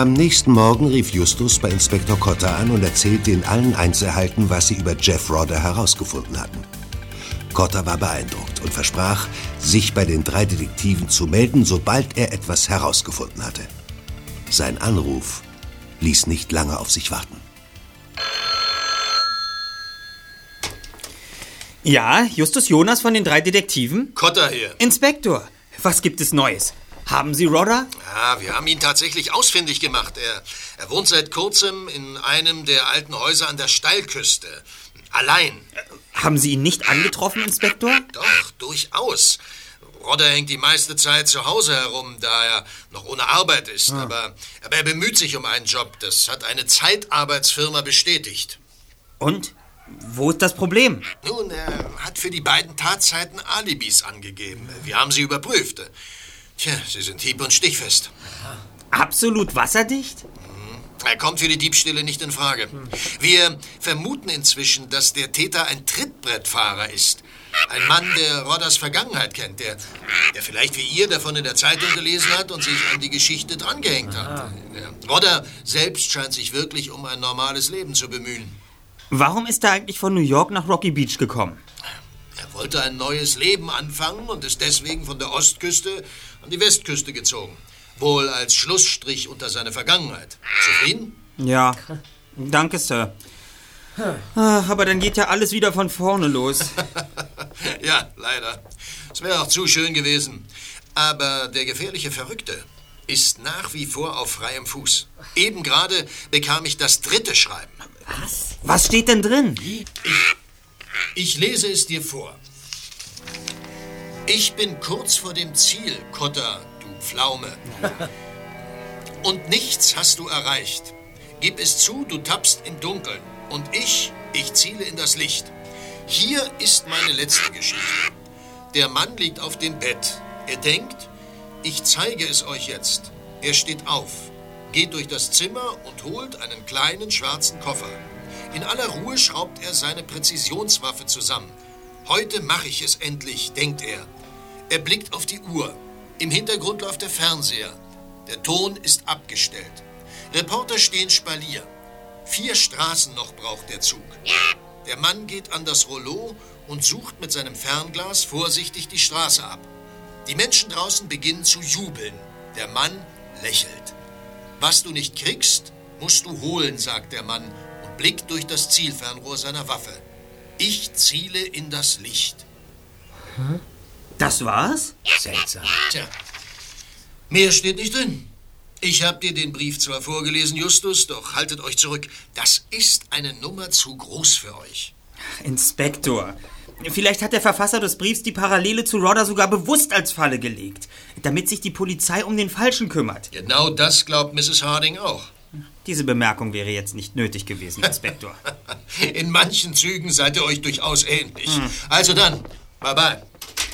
Am nächsten Morgen rief Justus bei Inspektor Cotter an und erzählte in allen Einzelheiten, was sie über Jeff Rodder herausgefunden hatten. Cotter war beeindruckt und versprach, sich bei den 3 Detektiven zu melden, sobald er etwas herausgefunden hatte. Sein Anruf ließ nicht lange auf sich warten. Ja, Justus Jonas von den 3 Detektiven? Cotter hier. Inspektor, was gibt es Neues? Haben Sie Rodder? Ja, wir haben ihn tatsächlich ausfindig gemacht. Er wohnt seit kurzem in einem der alten Häuser an der Steilküste. Allein. Haben Sie ihn nicht angetroffen, Inspektor? Doch, durchaus. Rodder hängt die meiste Zeit zu Hause herum, da er noch ohne Arbeit ist. Aber er bemüht sich um einen Job. Das hat eine Zeitarbeitsfirma bestätigt. Und? Wo ist das Problem? Nun, er hat für die beiden Tatzeiten Alibis angegeben. Wir haben sie überprüft. Tja, sie sind hieb- und stichfest. Absolut wasserdicht? Er kommt für die Diebstähle nicht in Frage. Wir vermuten inzwischen, dass der Täter ein Trittbrettfahrer ist. Ein Mann, der Rodders Vergangenheit kennt, der vielleicht wie ihr davon in der Zeitung gelesen hat und sich an die Geschichte drangehängt hat. Rodder selbst scheint sich wirklich um ein normales Leben zu bemühen. Warum ist er eigentlich von New York nach Rocky Beach gekommen? Er wollte ein neues Leben anfangen und ist deswegen von der Ostküste an die Westküste gezogen. Wohl als Schlussstrich unter seine Vergangenheit. Zufrieden? Ja, danke, Sir. Aber dann geht ja alles wieder von vorne los. Ja, leider. Es wäre auch zu schön gewesen. Aber der gefährliche Verrückte ist nach wie vor auf freiem Fuß. Eben gerade bekam ich das 3. Schreiben. Was steht denn drin? Ich lese es dir vor. Ich bin kurz vor dem Ziel, Cotter, du Pflaume. Und nichts hast du erreicht. Gib es zu, du tappst im Dunkeln. Und ich ziele in das Licht. Hier ist meine letzte Geschichte. Der Mann liegt auf dem Bett. Er denkt, ich zeige es euch jetzt. Er steht auf, geht durch das Zimmer und holt einen kleinen schwarzen Koffer. In aller Ruhe schraubt er seine Präzisionswaffe zusammen. Heute mache ich es endlich, denkt er. Er blickt auf die Uhr. Im Hintergrund läuft der Fernseher. Der Ton ist abgestellt. Reporter stehen Spalier. 4 Straßen noch braucht der Zug. Der Mann geht an das Rollo und sucht mit seinem Fernglas vorsichtig die Straße ab. Die Menschen draußen beginnen zu jubeln. Der Mann lächelt. Was du nicht kriegst, musst du holen, sagt der Mann und blickt durch das Zielfernrohr seiner Waffe. Ich ziele in das Licht. Das war's? Seltsam. Tja, mehr steht nicht drin. Ich habe dir den Brief zwar vorgelesen, Justus, doch haltet euch zurück. Das ist eine Nummer zu groß für euch. Inspektor, vielleicht hat der Verfasser des Briefs die Parallele zu Rodder sogar bewusst als Falle gelegt, damit sich die Polizei um den Falschen kümmert. Genau das glaubt Mrs. Harding auch. Diese Bemerkung wäre jetzt nicht nötig gewesen, Inspektor. In manchen Zügen seid ihr euch durchaus ähnlich. Also dann, bye-bye.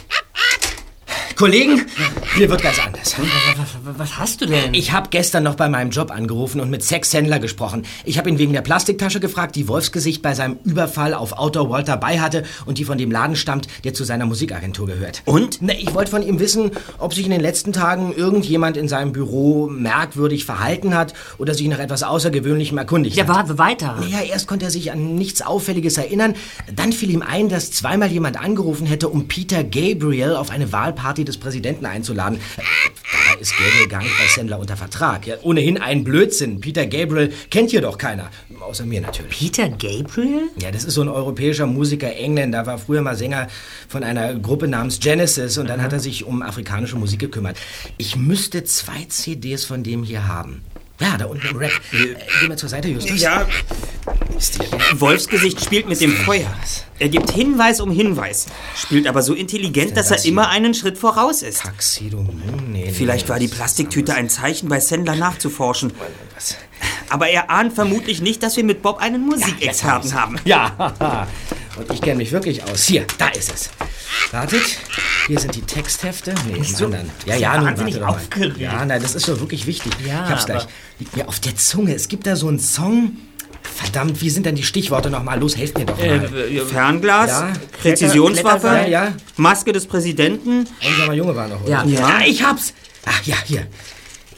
Kollegen, mir wird ganz anders. Was hast du denn? Ich habe gestern noch bei meinem Job angerufen und mit Sexhändler gesprochen. Ich habe ihn wegen der Plastiktasche gefragt, die Wolfsgesicht bei seinem Überfall auf Autor Walter bei hatte und die von dem Laden stammt, der zu seiner Musikagentur gehört. Und? Ich wollte von ihm wissen, ob sich in den letzten Tagen irgendjemand in seinem Büro merkwürdig verhalten hat oder sich nach etwas Außergewöhnlichem erkundigt hat. Ja, warte, weiter. Naja, erst konnte er sich an nichts Auffälliges erinnern. Dann fiel ihm ein, dass zweimal jemand angerufen hätte, um Peter Gabriel auf eine Wahlparty des Präsidenten einzuladen. Dabei ist Gabriel gar nicht bei Sandler unter Vertrag. Ja, ohnehin ein Blödsinn. Peter Gabriel kennt hier doch keiner. Außer mir natürlich. Peter Gabriel? Ja, das ist so ein europäischer Musiker, Engländer, war früher mal Sänger von einer Gruppe namens Genesis und dann hat er sich um afrikanische Musik gekümmert. Ich müsste 2 CDs von dem hier haben. Ja, da unten im Rack. Geh mal zur Seite, Justus. Ja. Wolfsgesicht spielt mit dem Feuer. Er gibt Hinweis um Hinweis, spielt aber so intelligent, dass er immer einen Schritt voraus ist. Taxido, nee. Vielleicht war die Plastiktüte ein Zeichen, bei Sandler nachzuforschen. Aber er ahnt vermutlich nicht, dass wir mit Bob einen Musikexperten haben. Ja, und ich kenne mich wirklich aus. Hier, da ist es. Wartet, hier sind die Texthefte. Nee, die anderen. Ja, nun warte doch mal. Aufgeregt. Ja, nein, das ist doch wirklich wichtig. Ja, ich hab's gleich. Liegt mir auf der Zunge. Es gibt da so einen Song. Verdammt, wie sind denn die Stichworte nochmal? Los, helft mir doch mal. Fernglas, Ja. Präzisionswaffe, Ja. Maske des Präsidenten. Unser Junge war noch, oder? Ja. Ich hab's. Ach ja, hier.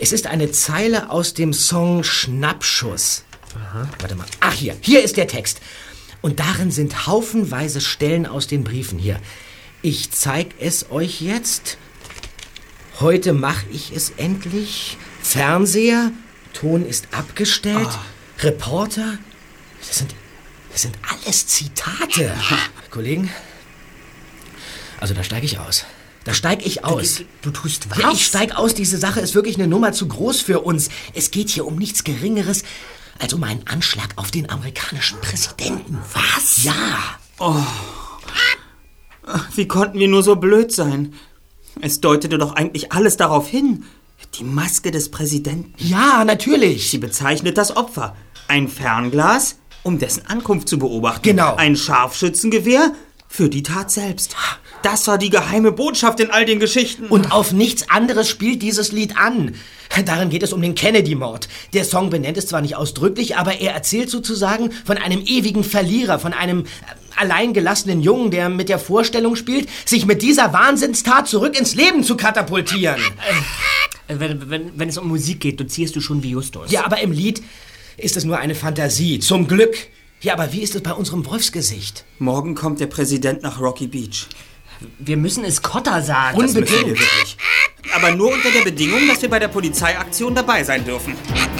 Es ist eine Zeile aus dem Song Schnappschuss. Aha. Warte mal. Ach, hier ist der Text. Und darin sind haufenweise Stellen aus den Briefen. Hier. Ich zeig es euch jetzt. Heute mache ich es endlich. Fernseher. Ton ist abgestellt. Reporter. Das sind alles Zitate. Kollegen, also da steige ich aus. Du tust was? Ja, ich steige aus. Diese Sache ist wirklich eine Nummer zu groß für uns. Es geht hier um nichts Geringeres als um einen Anschlag auf den amerikanischen Präsidenten. Was? Ja. Oh. Wie konnten wir nur so blöd sein? Es deutete doch eigentlich alles darauf hin. Die Maske des Präsidenten. Ja, natürlich. Sie bezeichnet das Opfer. Ein Fernglas, um dessen Ankunft zu beobachten. Genau. Ein Scharfschützengewehr für die Tat selbst. Das war die geheime Botschaft in all den Geschichten. Und auf nichts anderes spielt dieses Lied an. Darin geht es um den Kennedy-Mord. Der Song benennt es zwar nicht ausdrücklich, aber er erzählt sozusagen von einem ewigen Verlierer, von einem alleingelassenen Jungen, der mit der Vorstellung spielt, sich mit dieser Wahnsinnstat zurück ins Leben zu katapultieren. Wenn es um Musik geht, dozierst du schon wie Justus. Ja, aber im Lied ist es nur eine Fantasie, zum Glück. Ja, aber wie ist es bei unserem Wolfsgesicht? Morgen kommt der Präsident nach Rocky Beach. Wir müssen es Cotta sagen. Das müssen wir wirklich. Aber nur unter der Bedingung, dass wir bei der Polizeiaktion dabei sein dürfen.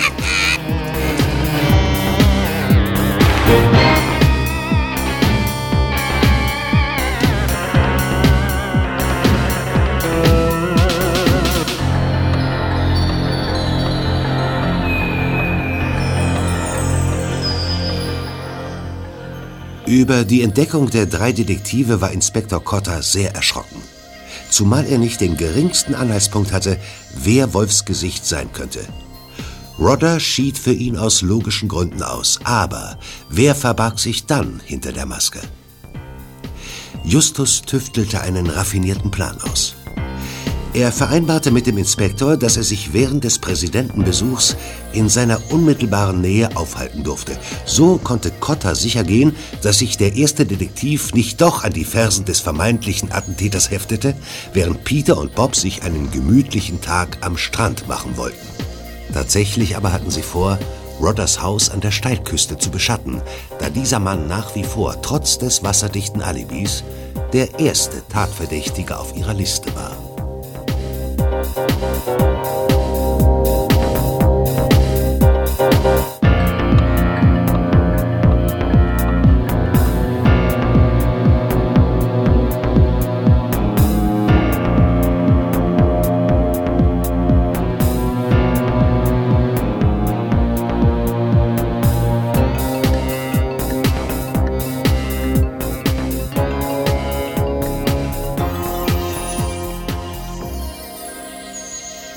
Über die Entdeckung der 3 Detektive war Inspektor Cotta sehr erschrocken. Zumal er nicht den geringsten Anhaltspunkt hatte, wer Wolfsgesicht sein könnte. Rodder schied für ihn aus logischen Gründen aus. Aber wer verbarg sich dann hinter der Maske? Justus tüftelte einen raffinierten Plan aus. Er vereinbarte mit dem Inspektor, dass er sich während des Präsidentenbesuchs in seiner unmittelbaren Nähe aufhalten durfte. So konnte Cotta sicher gehen, dass sich der erste Detektiv nicht doch an die Fersen des vermeintlichen Attentäters heftete, während Peter und Bob sich einen gemütlichen Tag am Strand machen wollten. Tatsächlich aber hatten sie vor, Rodders Haus an der Steilküste zu beschatten, da dieser Mann nach wie vor, trotz des wasserdichten Alibis, der erste Tatverdächtige auf ihrer Liste war.